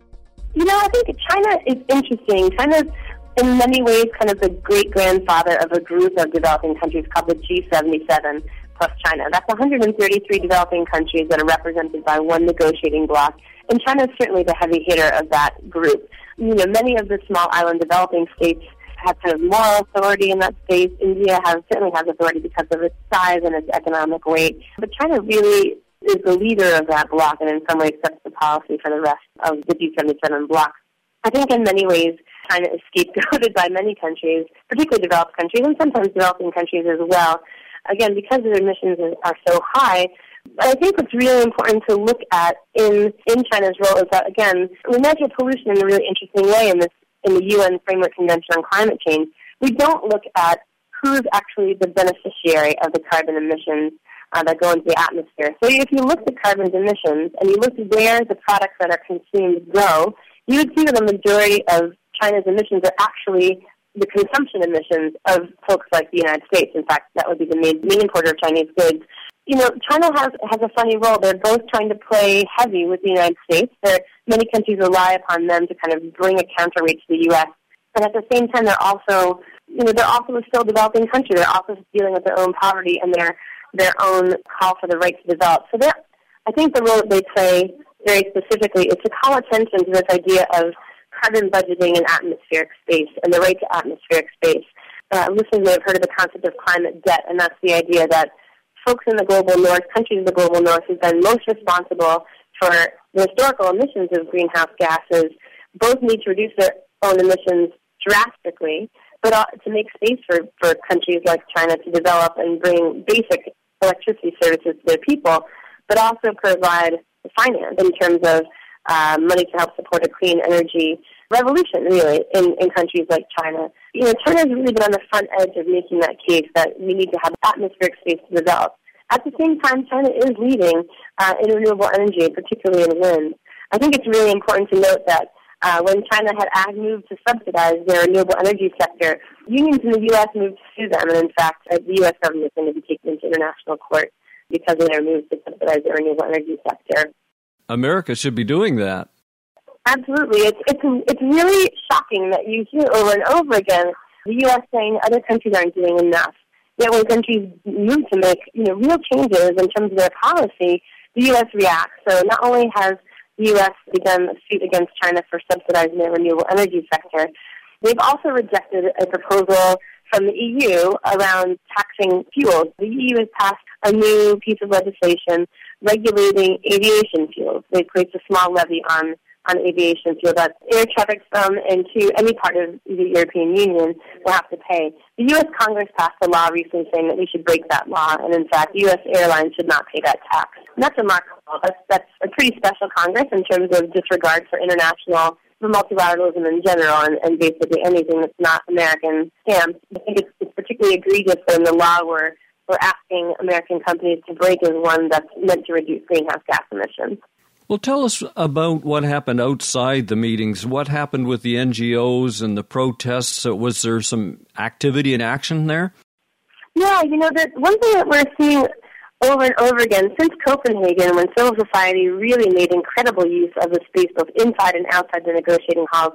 You know, I think China is interesting. China's in many ways kind of the great-grandfather of a group of developing countries called the G seventy-seven plus China. That's one hundred thirty-three developing countries that are represented by one negotiating bloc, and China is certainly the heavy hitter of that group. You know, many of the small island developing states have kind of moral authority in that space. India has certainly has authority because of its size and its economic weight. But China really is the leader of that bloc and in some ways sets the policy for the rest of the G seventy-seven bloc. I think in many ways China is scapegoated by many countries, particularly developed countries and sometimes developing countries as well, again, because their emissions are so high. But I think what's really important to look at in, in China's role is that, again, we measure pollution in a really interesting way in this in the U N Framework Convention on Climate Change. We don't look at who's actually the beneficiary of the carbon emissions uh, that go into the atmosphere. So if you look at carbon emissions and you look at where the products that are consumed go, you would see that the majority of China's emissions are actually the consumption emissions of folks like the United States. In fact, that would be the main, main importer of Chinese goods. You know, China has has a funny role. They're both trying to play heavy with the United States. There, many countries rely upon them to kind of bring a counterweight to the U S. And at the same time, they're also, you know, they're also a still developing country. They're also dealing with their own poverty and their their own call for the right to develop. So they're, I think the role that they play very specifically is to call attention to this idea of carbon budgeting in atmospheric space and the right to atmospheric space. Uh, listeners may have heard of the concept of climate debt, and that's the idea that folks in the global north, countries in the global north who've been most responsible for the historical emissions of greenhouse gases, both need to reduce their own emissions drastically, but uh, to make space for, for countries like China to develop and bring basic electricity services to their people, but also provide finance in terms of uh, money to help support a clean energy revolution, really, in, in countries like China. You know, China has really been on the front edge of making that case that we need to have atmospheric space to develop. At the same time, China is leading uh, in renewable energy, particularly in wind. I think it's really important to note that uh, when China had moved to subsidize their renewable energy sector, unions in the U S moved to sue them, and in fact, uh, the U S government is going to be taken into international court because of their move to subsidize their renewable energy sector. America should be doing that. Absolutely. It's it's it's really shocking that you hear over and over again the U S saying other countries aren't doing enough. Yet when countries move to make, you know, real changes in terms of their policy, the U S reacts. So not only has the U S begun a suit against China for subsidizing their renewable energy sector, they've also rejected a proposal from the E U around taxing fuels. The E U has passed a new piece of legislation regulating aviation fuels. They placed a small levy on, on aviation fuel that air traffic from and to any part of the European Union will have to pay. The U S Congress passed a law recently saying that we should break that law, and in fact, U S airlines should not pay that tax. And that's remarkable. That's, that's a pretty special Congress in terms of disregard for international for multilateralism in general, and, and basically anything that's not American stamped. I think it's, it's particularly egregious in the law where we're asking American companies to break is one that's meant to reduce greenhouse gas emissions. Well, tell us about what happened outside the meetings. What happened with the N G Os and the protests? Was there some activity and action there? Yeah, you know, the one thing that we're seeing over and over again since Copenhagen, when civil society really made incredible use of the space both inside and outside the negotiating hall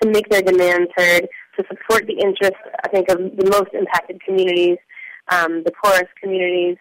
to make their demands heard, to support the interests, I think, of the most impacted communities, um, the poorest communities.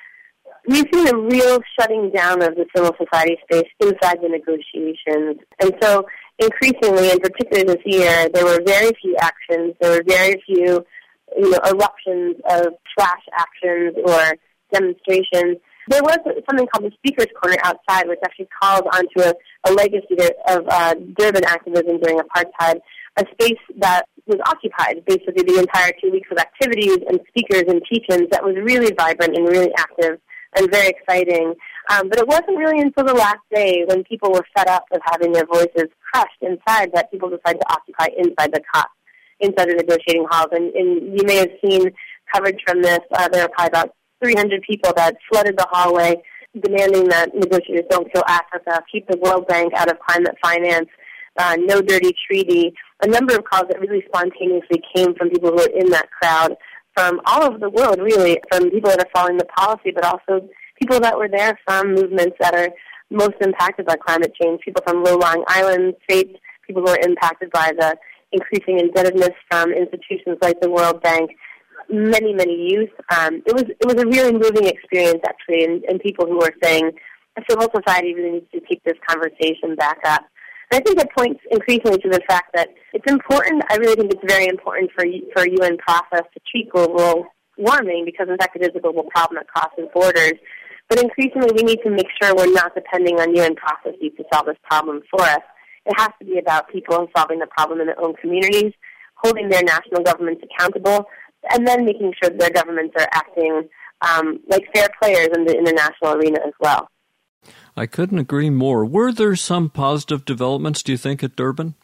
We've seen a real shutting down of the civil society space inside the negotiations. And so increasingly, and particularly this year, there were very few actions. There were very few, you know, eruptions of flash actions or demonstrations. There was something called the Speaker's Corner outside, which actually calls onto a, a legacy of uh, Durban activism during apartheid, a space that was occupied basically the entire two weeks of activities and speakers and teach-ins that was really vibrant and really active and very exciting. Um, but it wasn't really until the last day when people were fed up of having their voices crushed inside that people decided to occupy inside the C O P, inside the negotiating halls. And, and you may have seen coverage from this. Uh, there were probably about three hundred people that flooded the hallway demanding that negotiators don't kill Africa, keep the World Bank out of climate finance, uh, no dirty treaty, a number of calls that really spontaneously came from people who were in that crowd from all over the world, really, from people that are following the policy, but also people that were there from movements that are most impacted by climate change, people from low-lying island states, people who are impacted by the increasing indebtedness from institutions like the World Bank, many, many youth. Um, it was it was a really moving experience, actually, and, and people who were saying civil society really needs to keep this conversation back up. And I think it points increasingly to the fact that it's important, I really think it's very important for for a U N process to treat global warming because, in fact, it is a global problem that crosses borders. But increasingly, we need to make sure we're not depending on U N processes to solve this problem for us. It has to be about people solving the problem in their own communities, holding their national governments accountable, and then making sure that their governments are acting um, like fair players in the international arena as well. I couldn't agree more. Were there some positive developments, do you think, at Durban?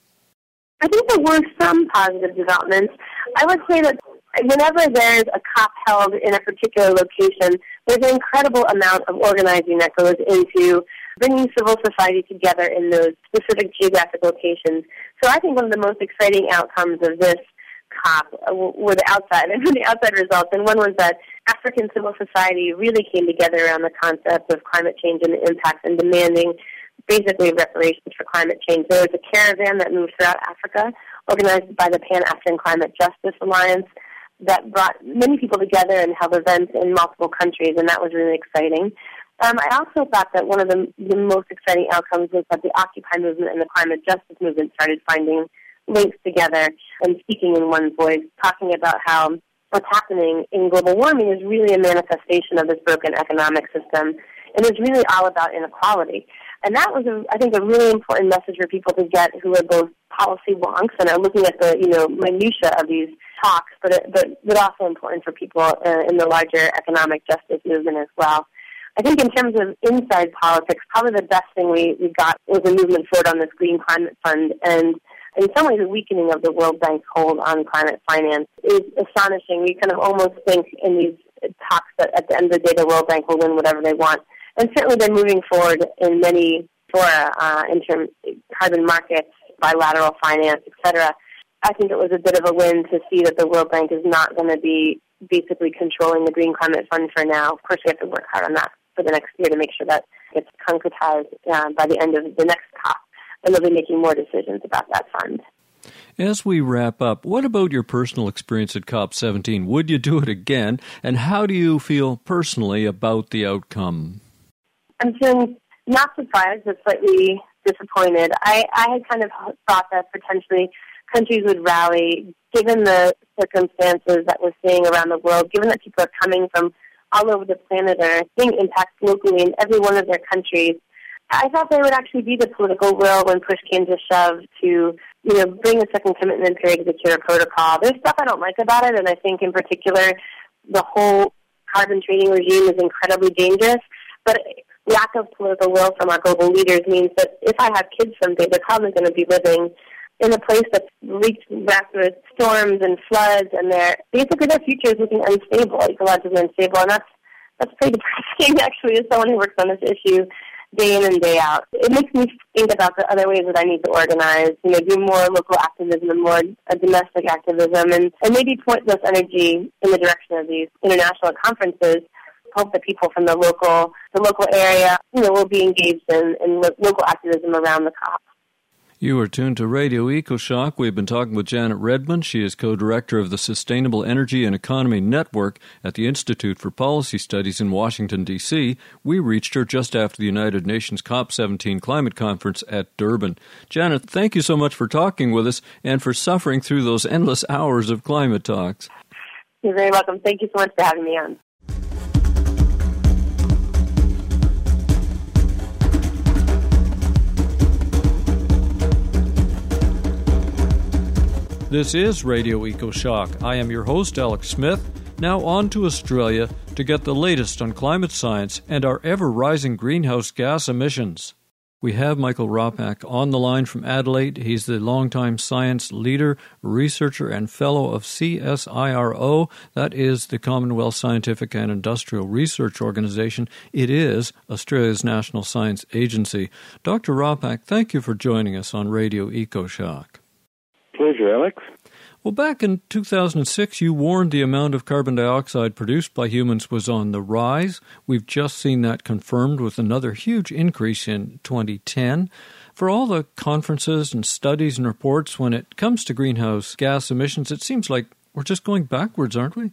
I think there were some positive developments. I would say that whenever there's a COP held in a particular location, there's an incredible amount of organizing that goes into bringing civil society together in those specific geographic locations. So I think one of the most exciting outcomes of this COP were the outside, and the outside results. And one was that African civil society really came together around the concept of climate change and the impacts and demanding basically reparations for climate change. There was a caravan that moved throughout Africa, organized by the Pan-African Climate Justice Alliance, that brought many people together and held events in multiple countries, and that was really exciting. Um, I also thought that one of the, the most exciting outcomes was that the Occupy movement and the climate justice movement started finding links together and speaking in one voice, talking about how what's happening in global warming is really a manifestation of this broken economic system, and it's really all about inequality. And that was, a, I think, a really important message for people to get who are both policy wonks and are looking at the, you know, minutia of these talks, but it, but, but also important for people uh, in the larger economic justice movement as well. I think in terms of inside politics, probably the best thing we, we got was a movement forward on this Green Climate Fund, and in some ways the weakening of the World Bank's hold on climate finance is astonishing. We kind of almost think in these talks that at the end of the day the World Bank will win whatever they want. And certainly they're moving forward in many fora, uh, in terms of carbon markets, bilateral finance, et cetera. I think it was a bit of a win to see that the World Bank is not going to be basically controlling the Green Climate Fund for now. Of course, we have to work hard on that for the next year to make sure that it's concretized uh, by the end of the next COP, and they'll be making more decisions about that fund. As we wrap up, what about your personal experience at COP seventeen? Would you do it again? And how do you feel personally about the outcome? I'm feeling not surprised, but slightly disappointed. I, I had kind of thought that potentially countries would rally, given the circumstances that we're seeing around the world, given that people are coming from all over the planet and are seeing impacts locally in every one of their countries. I thought there would actually be the political will when push came to shove to, you know, bring a second commitment period to the Kyoto Protocol. There's stuff I don't like about it, and I think in particular the whole carbon trading regime is incredibly dangerous. But lack of political will from our global leaders means that if I have kids someday, they're probably going to be living in a place that's wrapped with storms and floods, and they're basically their future is looking unstable, ecologically unstable, and that's that's pretty depressing, actually, as someone who works on this issue day in and day out. It makes me think about the other ways that I need to organize, you know, do more local activism and more uh, domestic activism, and, and maybe point this energy in the direction of these international conferences. Hope that people from the local the local area, you know, will be engaged in, in lo- local activism around the COP. You are tuned to Radio EcoShock. We've been talking with Janet Redmond. She is co-director of the Sustainable Energy and Economy Network at the Institute for Policy Studies in Washington, D C We reached her just after the United Nations COP seventeen climate conference at Durban. Janet, thank you so much for talking with us and for suffering through those endless hours of climate talks. You're very welcome. Thank you so much for having me on. This is Radio EcoShock. I am your host, Alex Smith. Now on to Australia to get the latest on climate science and our ever-rising greenhouse gas emissions. We have Michael Ropak on the line from Adelaide. He's the longtime science leader, researcher, and fellow of C S I R O. That is the Commonwealth Scientific and Industrial Research Organization. It is Australia's national science agency. Doctor Ropak, thank you for joining us on Radio EcoShock. Pleasure, Alex. Well, back in two thousand six, you warned the amount of carbon dioxide produced by humans was on the rise. We've just seen that confirmed with another huge increase in twenty ten. For all the conferences and studies and reports, when it comes to greenhouse gas emissions, it seems like we're just going backwards, aren't we?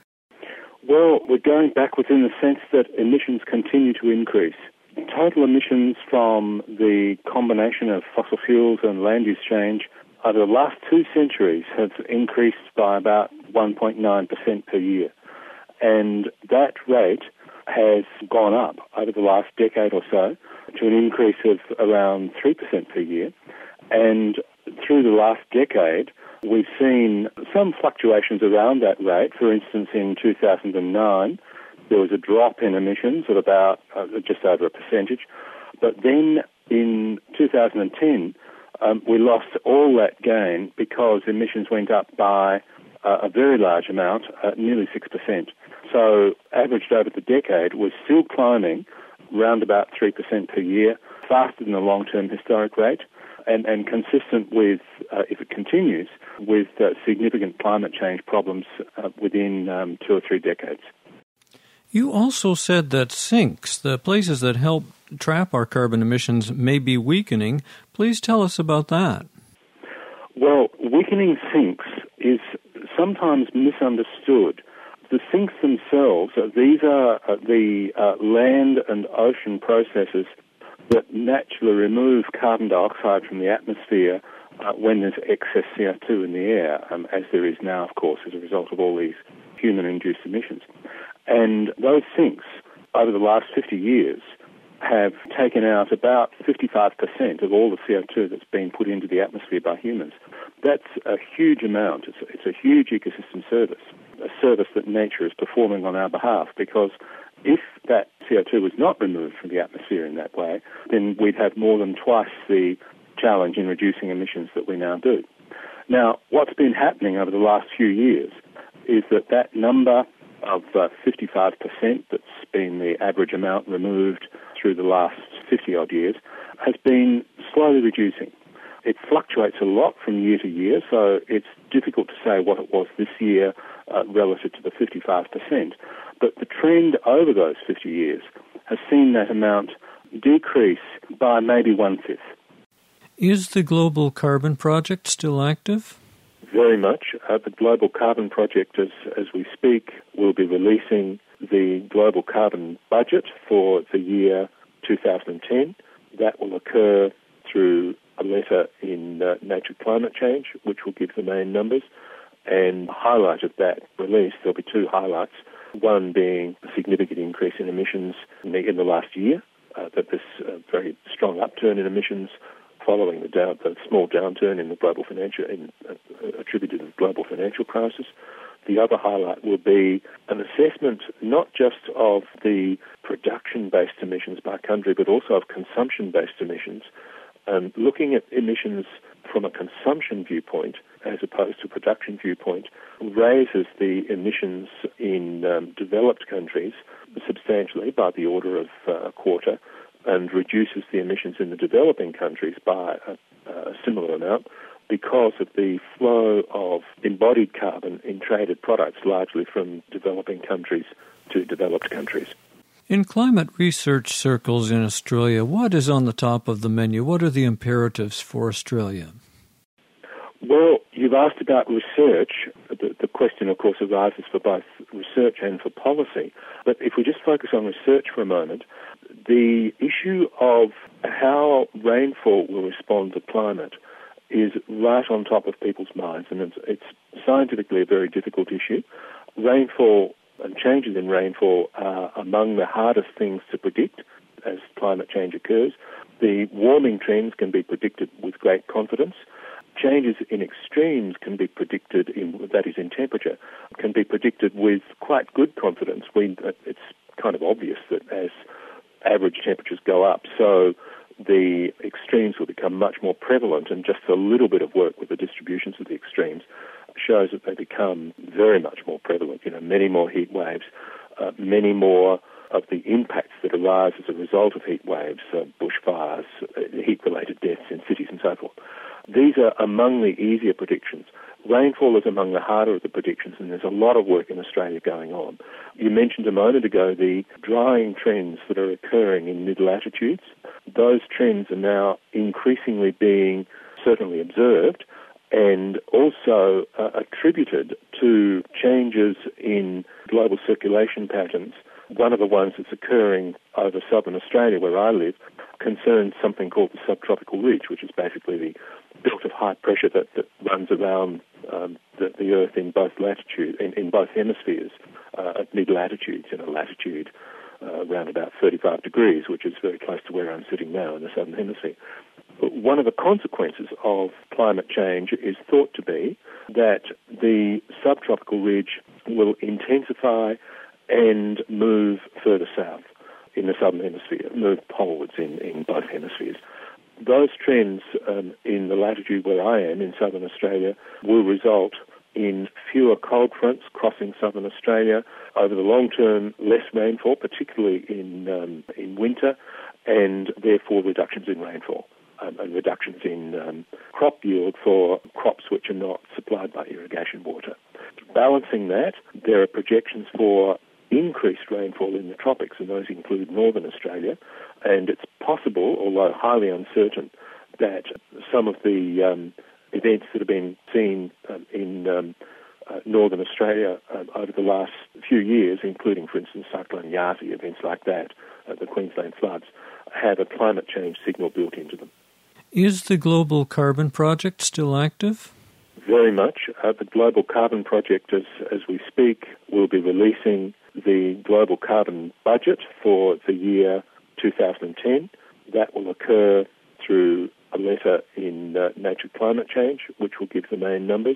Well, we're going backwards in the sense that emissions continue to increase. Total emissions from the combination of fossil fuels and land use change over the last two centuries have increased by about one point nine percent per year. And that rate has gone up over the last decade or so to an increase of around three percent per year. And through the last decade, we've seen some fluctuations around that rate. For instance, in two thousand nine, there was a drop in emissions of about uh, just over a percentage. But then in two thousand ten, Um, we lost all that gain because emissions went up by uh, a very large amount, uh, nearly six percent. So averaged over the decade, we're still climbing round about three percent per year, faster than the long-term historic rate, and, and consistent with, uh, if it continues, with uh, significant climate change problems uh, within um, two or three decades. You also said that sinks, the places that help trap our carbon emissions, may be weakening. Please tell us about that. Well, weakening sinks is sometimes misunderstood. The sinks themselves, uh, these are uh, the uh, land and ocean processes that naturally remove carbon dioxide from the atmosphere uh, when there's excess C O two in the air, um, as there is now, of course, as a result of all these human-induced emissions. And those sinks, over the last fifty years, have taken out about fifty-five percent of all the C O two that's been put into the atmosphere by humans. That's a huge amount. It's a, it's a huge ecosystem service, a service that nature is performing on our behalf, because if that C O two was not removed from the atmosphere in that way, then we'd have more than twice the challenge in reducing emissions that we now do. Now, what's been happening over the last few years is that that number of uh, fifty-five percent that's been the average amount removed through the last fifty-odd years has been slowly reducing. It fluctuates a lot from year to year, so it's difficult to say what it was this year uh, relative to the fifty-five percent. But the trend over those fifty years has seen that amount decrease by maybe one-fifth. Is the Global Carbon Project still active? Very much. Uh, the Global Carbon Project, as, as we speak, will be releasing the global carbon budget for the year two thousand ten. That will occur through a letter in uh, Nature Climate Change, which will give the main numbers. And the highlight of that release, there'll be two highlights, one being a significant increase in emissions in the, in the last year, uh, that this uh, very strong upturn in emissions following the, down, the small downturn in the global financial, in, uh, attributed to the global financial crisis. The other highlight will be an assessment not just of the production-based emissions by country, but also of consumption-based emissions, and looking at emissions from a consumption viewpoint as opposed to a production viewpoint raises the emissions in um, developed countries substantially by the order of uh, a quarter, and reduces the emissions in the developing countries by a, a similar amount because of the flow of embodied carbon in traded products, largely from developing countries to developed countries. In climate research circles in Australia, what is on the top of the menu? What are the imperatives for Australia? Well, you've asked about research. The, the question, of course, arises for both research and for policy. But if we just focus on research for a moment, the issue of how rainfall will respond to climate is right on top of people's minds, and it's, it's scientifically a very difficult issue. Rainfall and changes in rainfall are among the hardest things to predict as climate change occurs. The warming trends can be predicted with great confidence. Changes in extremes can be predicted, in, that is in temperature, can be predicted with quite good confidence. We, it's kind of obvious that as average temperatures go up, so the extremes will become much more prevalent, and just a little bit of work with the distributions of the extremes shows that they become very much more prevalent. You know, many more heat waves, uh, many more of the impacts that arise as a result of heat waves, uh, bushfires, uh, heat-related deaths in cities and so forth. These are among the easier predictions. Rainfall is among the harder of the predictions, and there's a lot of work in Australia going on. You mentioned a moment ago the drying trends that are occurring in mid-latitudes. Those trends are now increasingly being certainly observed and also uh, attributed to changes in global circulation patterns. One of the ones that's occurring over southern Australia, where I live, concerns something called the subtropical ridge, which is basically the belt of high pressure that, that runs around um, the, the Earth in both latitude, in, in both hemispheres, uh, at mid-latitudes, in a latitude uh, around about thirty-five degrees, which is very close to where I'm sitting now in the southern hemisphere. But one of the consequences of climate change is thought to be that the subtropical ridge will intensify and move further south in the southern hemisphere, move polewards in, in both hemispheres. Those trends um, in the latitude where I am, in southern Australia, will result in fewer cold fronts crossing southern Australia, over the long term less rainfall, particularly in um, in winter, and therefore reductions in rainfall um, and reductions in um, crop yield for crops which are not supplied by irrigation water. Balancing that, there are projections for increased rainfall in the tropics, and those include northern Australia, and it's possible, although highly uncertain, that some of the um, events that have been seen um, in um, uh, northern Australia um, over the last few years, including, for instance, Cyclone Yasi, events like that, uh, the Queensland floods, have a climate change signal built into them. Is the Global Carbon Project still active? Very much. Uh, the Global Carbon Project, as, as we speak, will be releasing the global carbon budget for the year two thousand ten. That will occur through a letter in uh, Nature Climate Change, which will give the main numbers.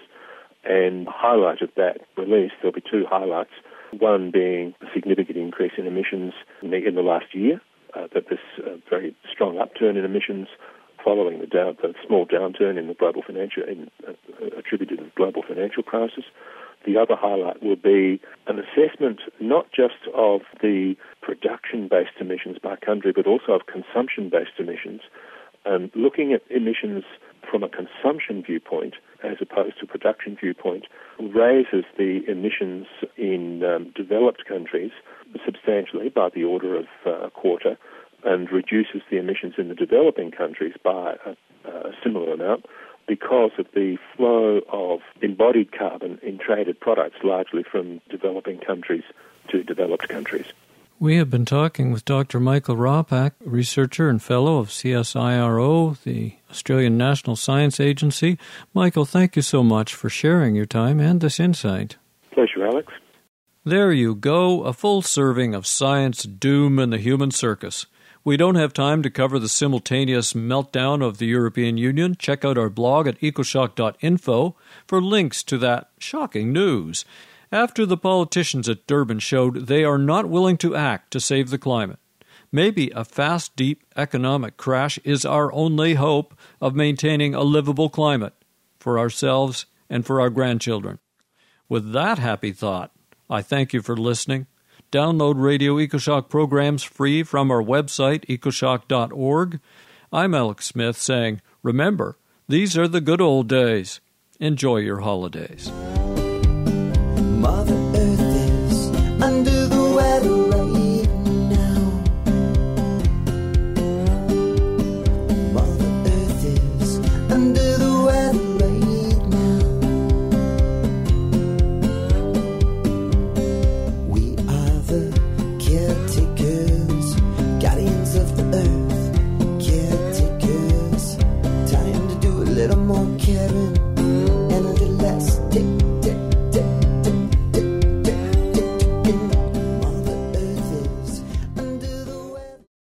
And highlight of that release, there'll be two highlights. One being a significant increase in emissions in the, in the last year, uh, that this uh, very strong upturn in emissions following the, down, the small downturn in the global financial, in, uh, attributed to the global financial crisis. The other highlight will be an assessment not just of the production-based emissions by country, but also of consumption-based emissions, um, looking at emissions from a consumption viewpoint as opposed to production viewpoint raises the emissions in um, developed countries substantially by the order of uh, a quarter, and reduces the emissions in the developing countries by a, a similar amount, because of the flow of embodied carbon in traded products, largely from developing countries to developed countries. We have been talking with Doctor Michael Ropak, researcher and fellow of C S I R O, the Australian National Science Agency. Michael, thank you so much for sharing your time and this insight. Pleasure, Alex. There you go, a full serving of science, doom, and the human circus. We don't have time to cover the simultaneous meltdown of the European Union. Check out our blog at ecoshock dot info for links to that shocking news. After the politicians at Durban showed they are not willing to act to save the climate, maybe a fast, deep economic crash is our only hope of maintaining a livable climate for ourselves and for our grandchildren. With that happy thought, I thank you for listening. Download Radio EcoShock programs free from our website, ecoshock dot org. I'm Alex Smith saying, remember, these are the good old days. Enjoy your holidays. Mother